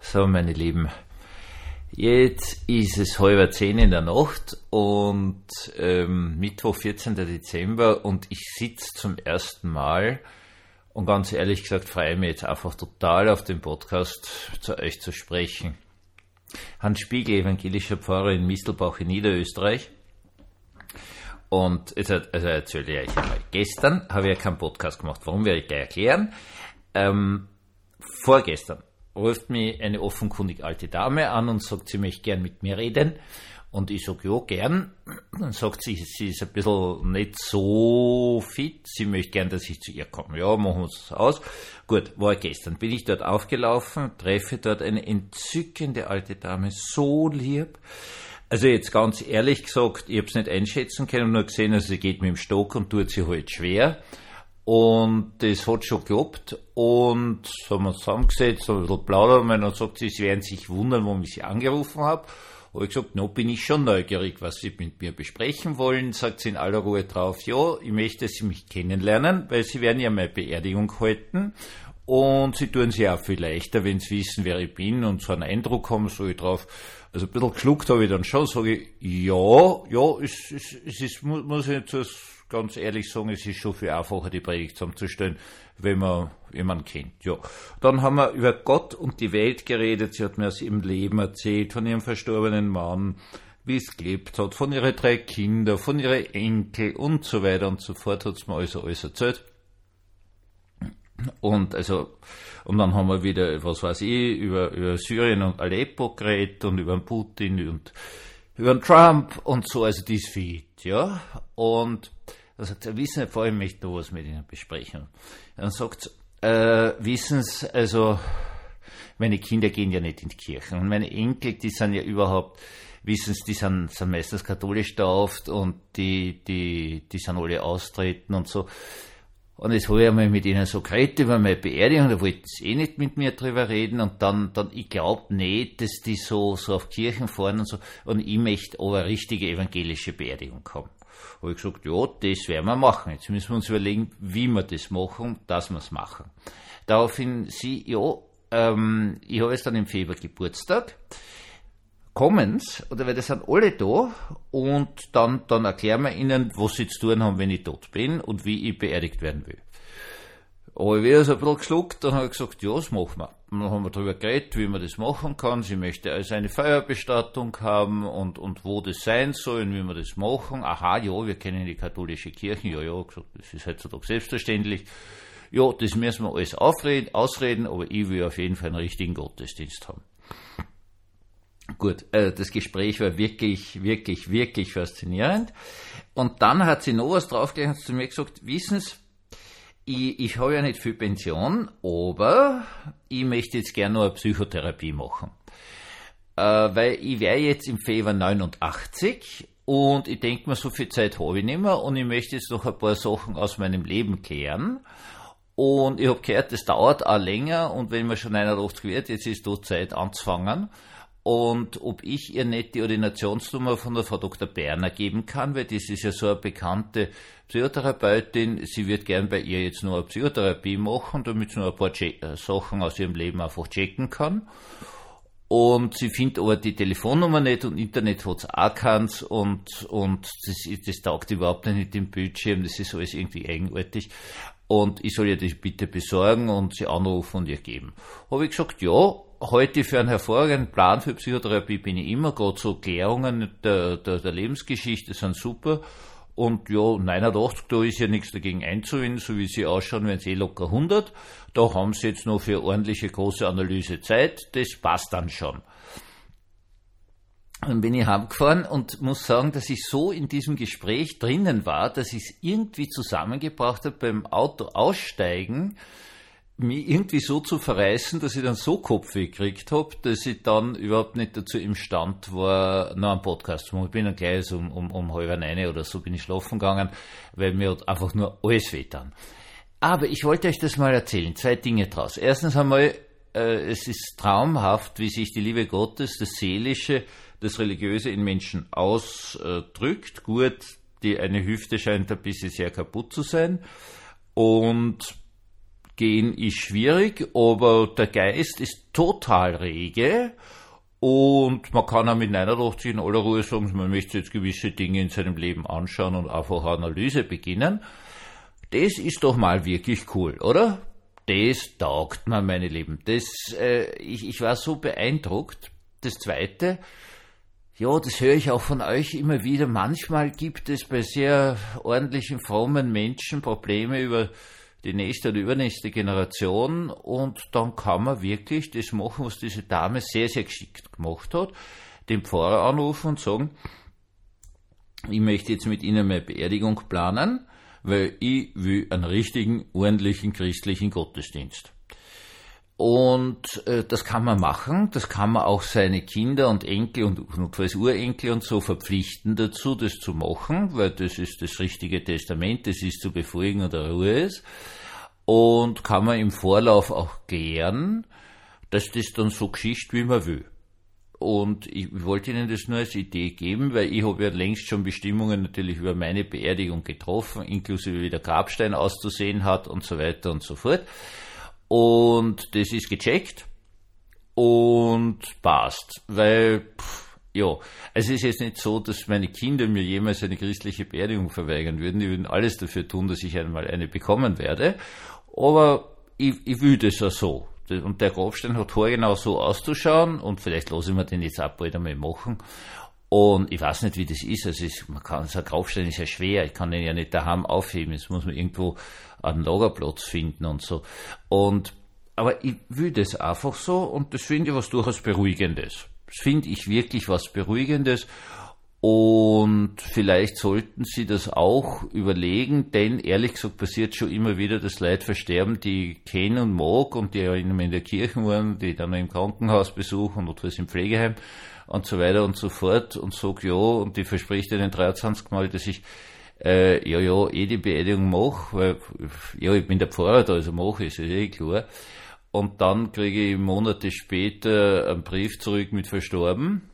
So, meine Lieben, jetzt ist es 9:30 in der Nacht und Mittwoch, 14. Dezember und ich sitze zum ersten Mal und ganz ehrlich gesagt freue ich mich jetzt einfach total auf den Podcast zu euch zu sprechen. Hans Spiegel, evangelischer Pfarrer in Mistelbach in Niederösterreich. Und erzähle ich euch einmal. Gestern habe ich ja keinen Podcast gemacht. Warum, werde ich gleich erklären. Vorgestern ruft mich eine offenkundig alte Dame an und sagt, sie möchte gern mit mir reden. Und ich sage, ja, gern. Dann sagt sie, sie ist ein bisschen nicht so fit. Sie möchte gern, dass ich zu ihr komme. Ja, machen wir es aus. Gut, war gestern. Bin ich dort aufgelaufen, treffe dort eine entzückende alte Dame, so lieb. Also jetzt ganz ehrlich gesagt, ich habe es nicht einschätzen können, nur gesehen, also sie geht mit dem Stock und tut sich halt schwer. Und das hat schon geklappt. Und so haben wir uns zusammengesetzt, haben ein bisschen plaudert und dann sagt sie, sie werden sich wundern, warum ich sie angerufen habe. Habe ich gesagt, no, bin ich schon neugierig, was Sie mit mir besprechen wollen. Sagt sie in aller Ruhe drauf, ja, ich möchte, dass Sie mich kennenlernen, weil Sie werden ja meine Beerdigung halten. Und Sie tun sich auch viel leichter, wenn Sie wissen, wer ich bin und so einen Eindruck haben, so ich drauf. Also ein bisschen geschluckt habe ich dann schon, sage ich, ja, es ist, muss ich jetzt ganz ehrlich sagen, es ist schon viel einfacher, die Predigt zusammenzustellen, wenn man jemanden kennt. Ja. Dann haben wir über Gott und die Welt geredet, sie hat mir aus ihrem Leben erzählt, von ihrem verstorbenen Mann, wie es gelebt hat, von ihren 3 Kindern, von ihren Enkel und so weiter und so fort, hat es mir alles erzählt. Und dann haben wir wieder, was weiß ich, über Syrien und Aleppo geredet und über den Putin und über den Trump und so, also die ist fit, ja. Und dann sagt sie, wissen Sie, vor allem möchte ich noch was mit Ihnen besprechen. Dann sagt sie, wissen Sie, also, meine Kinder gehen ja nicht in die Kirche und meine Enkel, die sind ja überhaupt, wissen Sie, die sind meistens katholisch getauft und die sind alle austreten und so. Und jetzt habe ich einmal mit ihnen so geredet über meine Beerdigung, da wollten sie nicht mit mir drüber reden und dann ich glaube nicht, dass die so auf Kirchen fahren und so, und ich möchte aber eine richtige evangelische Beerdigung haben. Habe ich gesagt, ja, das werden wir machen. Jetzt müssen wir uns überlegen, wie wir das machen, dass wir es machen. Daraufhin sie, ja, ich habe jetzt dann im Februar Geburtstag. Kommen's, oder weil das sind alle da, und dann erklären wir ihnen, was sie zu tun haben, wenn ich tot bin und wie ich beerdigt werden will. Aber ich habe so ein bisschen geschluckt, dann habe ich gesagt, ja, das machen wir. Und dann haben wir darüber geredet, wie man das machen kann. Sie möchte also eine Feuerbestattung haben und wo das sein soll und wie wir das machen. Aha, ja, wir kennen die katholische Kirche. Ja, gesagt, das ist heutzutage selbstverständlich. Ja, das müssen wir alles ausreden, aber ich will auf jeden Fall einen richtigen Gottesdienst haben. Gut, das Gespräch war wirklich, wirklich, wirklich faszinierend. Und dann hat sie noch was draufgelegt und zu mir gesagt, wissen Sie, ich habe ja nicht viel Pension, aber ich möchte jetzt gerne noch eine Psychotherapie machen. Weil ich wäre jetzt im Februar 89 und ich denke mir, so viel Zeit habe ich nicht mehr und ich möchte jetzt noch ein paar Sachen aus meinem Leben klären. Und ich habe gehört, das dauert auch länger und wenn man schon 81 wird, jetzt ist da Zeit anzufangen. Und ob ich ihr nicht die Ordinationsnummer von der Frau Dr. Berner geben kann, weil das ist ja so eine bekannte Psychotherapeutin. Sie wird gern bei ihr jetzt nur eine Psychotherapie machen, damit sie noch ein paar Sachen aus ihrem Leben einfach checken kann. Und sie findet aber die Telefonnummer nicht und Internet hat es auch keins und das taugt überhaupt nicht mit dem Bildschirm, das ist alles irgendwie eigenartig. Und ich soll ihr das bitte besorgen und sie anrufen und ihr geben. Habe ich gesagt, ja, heute für einen hervorragenden Plan für Psychotherapie bin ich immer, gerade so Klärungen der Lebensgeschichte sind super. Und ja, 89, da ist ja nichts dagegen einzuwenden, so wie sie ausschauen, wenn sie locker 100. Da haben sie jetzt noch für ordentliche große Analyse Zeit, das passt dann schon. Dann bin ich heimgefahren und muss sagen, dass ich so in diesem Gespräch drinnen war, dass ich es irgendwie zusammengebracht habe beim Auto aussteigen, mich irgendwie so zu verreißen, dass ich dann so Kopfweh gekriegt habe, dass ich dann überhaupt nicht dazu imstand war, noch einen Podcast zu machen. Ich bin dann gleich so um 8:30 oder so bin ich schlafen gegangen, weil mir hat einfach nur alles wehgetan. Aber ich wollte euch das mal erzählen, 2 Dinge draus. Erstens einmal, es ist traumhaft, wie sich die Liebe Gottes, das Seelische, das Religiöse in Menschen ausdrückt. Gut, eine Hüfte scheint ein bisschen sehr kaputt zu sein und gehen ist schwierig, aber der Geist ist total rege und man kann auch mit 89 in aller Ruhe sagen, man möchte jetzt gewisse Dinge in seinem Leben anschauen und einfach Analyse beginnen. Das ist doch mal wirklich cool, oder? Das taugt mir, meine Lieben. Ich war so beeindruckt. Das Zweite, ja, das höre ich auch von euch immer wieder. Manchmal gibt es bei sehr ordentlichen, frommen Menschen Probleme über die nächste oder übernächste Generation und dann kann man wirklich das machen, was diese Dame sehr, sehr geschickt gemacht hat, den Pfarrer anrufen und sagen, ich möchte jetzt mit Ihnen meine Beerdigung planen, weil ich will einen richtigen, ordentlichen christlichen Gottesdienst. Und das kann man machen, das kann man auch seine Kinder und Enkel und notfalls Urenkel und so verpflichten dazu, das zu machen, weil das ist das richtige Testament, das ist zu befolgen und der Ruhe ist. Und kann man im Vorlauf auch klären, dass das dann so geschieht, wie man will. Und ich wollte Ihnen das nur als Idee geben, weil ich habe ja längst schon Bestimmungen natürlich über meine Beerdigung getroffen, inklusive wie der Grabstein auszusehen hat und so weiter und so fort. Und das ist gecheckt und passt, weil, ja, es ist jetzt nicht so, dass meine Kinder mir jemals eine christliche Beerdigung verweigern würden. Die würden alles dafür tun, dass ich einmal eine bekommen werde. Aber ich will das auch so. Und der Grabstein hat genau so auszuschauen und vielleicht lasse ich mir den jetzt auch bald einmal machen. Und ich weiß nicht, wie das ist. Also so ein Grabstein ist ja schwer. Ich kann den ja nicht daheim aufheben. Jetzt muss man irgendwo einen Lagerplatz finden und so. Aber ich will das einfach so und das finde ich was durchaus Beruhigendes. Das finde ich wirklich was Beruhigendes. Und vielleicht sollten Sie das auch überlegen, denn ehrlich gesagt passiert schon immer wieder, dass Leute versterben, die ich kenne und mag und die ja in der Kirche waren, die dann im Krankenhaus besuchen oder was im Pflegeheim und so weiter und so fort und sag ja und ich verspreche denen 23 Mal, dass ich die Beerdigung mache, weil ja, ich bin der Pfarrer da, also mache ich, ist eh klar. Und dann kriege ich Monate später einen Brief zurück mit verstorben,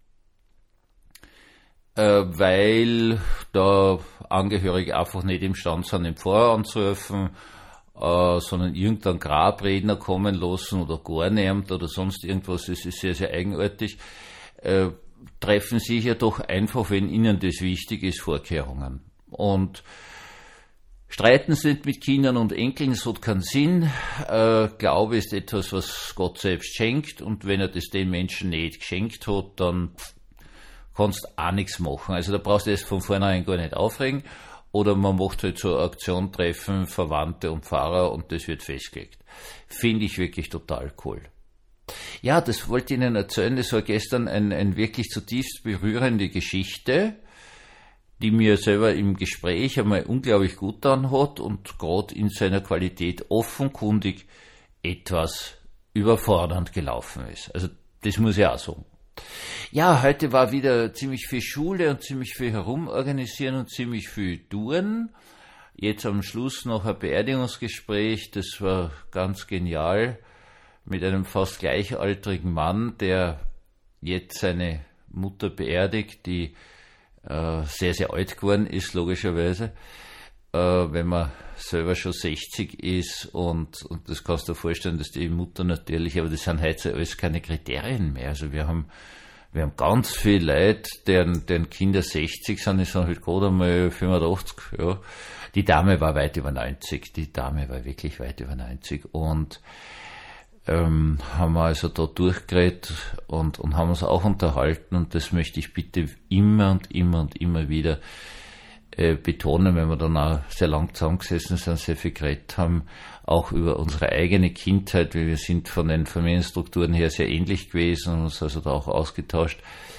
weil da Angehörige einfach nicht imstande sind, den Pfarrer anzurufen, sondern irgendeinen Grabredner kommen lassen oder gar niemand oder sonst irgendwas. Das ist sehr, sehr eigenartig. Treffen sich ja doch einfach, wenn ihnen das wichtig ist, Vorkehrungen. Und streiten Sie nicht mit Kindern und Enkeln, es hat keinen Sinn. Glaube ist etwas, was Gott selbst schenkt und wenn er das den Menschen nicht geschenkt hat, dann kannst auch nichts machen. Also da brauchst du das von vornherein gar nicht aufregen. Oder man macht halt so eine Aktion, treffen Verwandte und Pfarrer und das wird festgelegt. Finde ich wirklich total cool. Ja, das wollte ich Ihnen erzählen. Das war gestern ein wirklich zutiefst berührende Geschichte, die mir selber im Gespräch einmal unglaublich gut getan hat und gerade in seiner Qualität offenkundig etwas überfordernd gelaufen ist. Also das muss ich auch sagen. Ja, heute war wieder ziemlich viel Schule und ziemlich viel herumorganisieren und ziemlich viel tun. Jetzt am Schluss noch ein Beerdigungsgespräch, das war ganz genial, mit einem fast gleichaltrigen Mann, der jetzt seine Mutter beerdigt, die sehr, sehr alt geworden ist, logischerweise, wenn man selber schon 60 ist und das kannst du dir vorstellen, dass die Mutter natürlich, aber das sind heute alles keine Kriterien mehr. Also wir haben ganz viele Leute, deren Kinder 60 sind, die sind halt gerade einmal 85, ja. Die Dame war weit über 90, die Dame war wirklich weit über 90 und haben wir also da durchgeredet und haben uns auch unterhalten und das möchte ich bitte immer und immer und immer wieder betonen, wenn wir dann auch sehr lang zusammengesessen sind, sehr viel geredet haben, auch über unsere eigene Kindheit, weil wir sind von den Familienstrukturen her sehr ähnlich gewesen und uns also da auch ausgetauscht,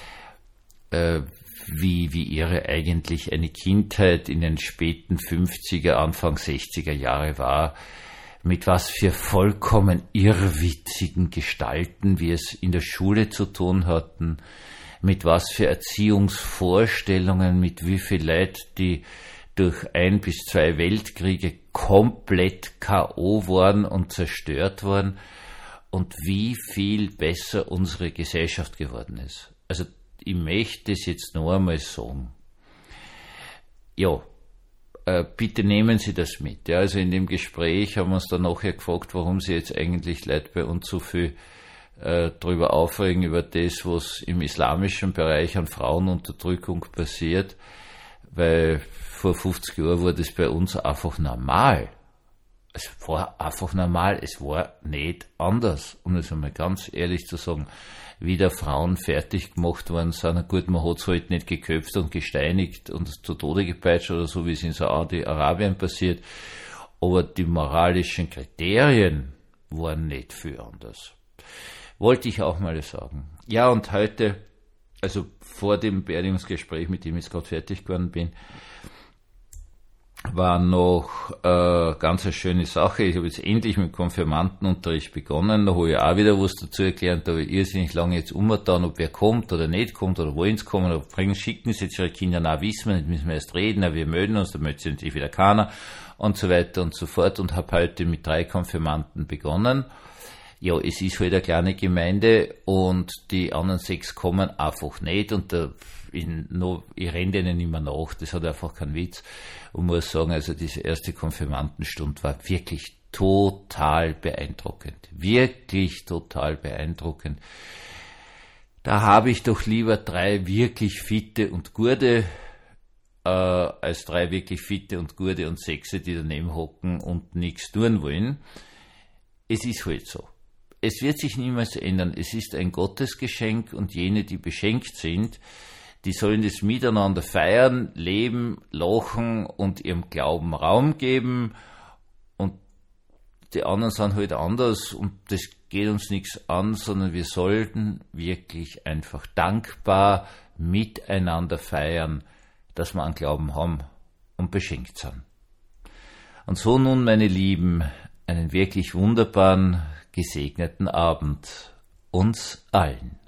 wie ihre eigentlich eine Kindheit in den späten 50er, Anfang 60er Jahre war, mit was für vollkommen irrwitzigen Gestalten wir es in der Schule zu tun hatten, mit was für Erziehungsvorstellungen, mit wie viel Leid, die durch 1 bis 2 Weltkriege komplett K.O. waren und zerstört waren und wie viel besser unsere Gesellschaft geworden ist. Also ich möchte es jetzt noch einmal sagen. Ja, bitte nehmen Sie das mit. Ja, also in dem Gespräch haben wir uns dann nachher gefragt, warum Sie jetzt eigentlich Leute bei uns so viel drüber aufregen, über das, was im islamischen Bereich an Frauenunterdrückung passiert, weil vor 50 Jahren war das bei uns einfach normal. Es war einfach normal, es war nicht anders, um es einmal ganz ehrlich zu sagen. Wie da Frauen fertig gemacht worden sind, gut, man hat es halt nicht geköpft und gesteinigt und zu Tode gepeitscht oder so, wie es in Saudi-Arabien passiert, aber die moralischen Kriterien waren nicht viel anders. Wollte ich auch mal sagen. Ja, und heute, also vor dem Beerdigungsgespräch, mit dem ich jetzt gerade fertig geworden bin, war noch ganz eine schöne Sache. Ich habe jetzt endlich mit Konfirmandenunterricht begonnen. Da habe ich auch wieder was dazu erklärt. Da habe ich irrsinnig lange jetzt umgetan, ob wer kommt oder nicht kommt oder wollen sie kommen oder schicken sie jetzt ihre Kinder nach, wissen wir nicht, müssen wir erst reden, wir melden uns, dann meldet sich natürlich wieder keiner und so weiter und so fort und habe heute mit 3 Konfirmanden begonnen. Ja, es ist halt eine kleine Gemeinde und die anderen 6 kommen einfach nicht und ich renne denen nicht mehr nach, das hat einfach keinen Witz und muss sagen, also diese erste Konfirmandenstunde war wirklich total beeindruckend, wirklich total beeindruckend. Da habe ich doch lieber 3 wirklich fitte und gute als 3 wirklich fitte und gute und 6, die daneben hocken und nichts tun wollen. Es ist halt so. Es wird sich niemals ändern. Es ist ein Gottesgeschenk und jene, die beschenkt sind, die sollen das miteinander feiern, leben, lachen und ihrem Glauben Raum geben. Und die anderen sind halt anders und das geht uns nichts an, sondern wir sollten wirklich einfach dankbar miteinander feiern, dass wir einen Glauben haben und beschenkt sind. Und so nun, meine Lieben, einen wirklich wunderbaren, gesegneten Abend uns allen.